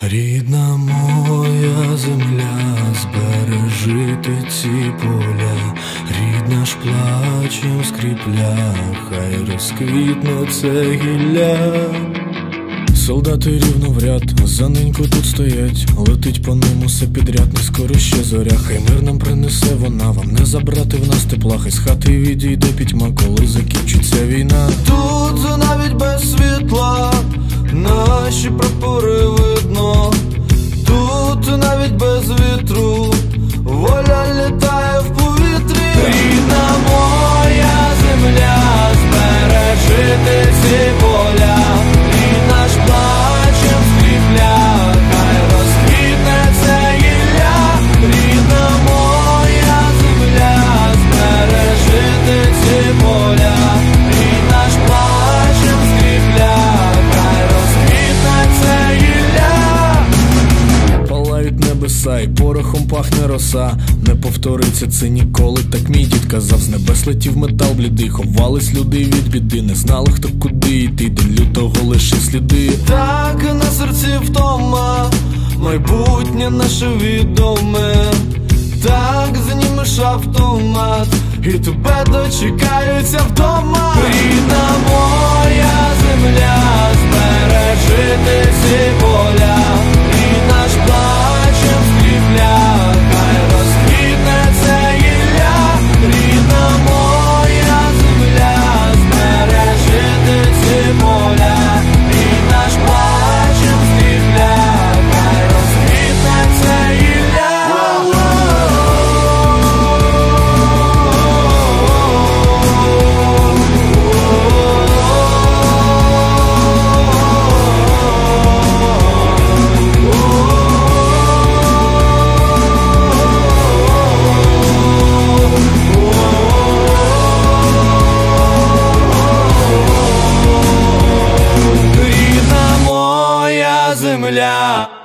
Рідна моя земля, збережи ти ці поля, рідна ж плачем скріпля, хай розквітне це гілля. Солдати рівно в ряд, за неньку тут стоять, летить по ним усе підряд, не скоро ще зоря, хай мир нам принесе вона, вам не забрати в нас тепла, хай з хати відійде пітьма, коли закінчиться війна. Тут навіть без світла наші прапори видно, тут навіть без вітру воля літає в повітрі. Рідна моя земля, збережи ти ці поля, рідна ж плачем скріпля, хай розквітне це гілля. Рідна моя земля, збережи ти ці поля, рідна ж плачем скріпля, хай розквітне це гілля. Палають небеса і порохом пахне роса, не повториться це ніколи, так мій дід казав. З небес летів метал блідий, ховались люди від біди, не знали хто куди йти, день лютого лише сліди. Так на серці втома, майбутнє наше відоме, так знімеш автомат і тебе дочекаються вдома. Рідна моя земля, збережи ти ці поля, рідна ж плачем скріпля, хай розквітне це гілля. Рідна моя земля, збережи ти ці поля, рідна ж плачем скріпля, хай розквітне це гілля. Рідна моя земля.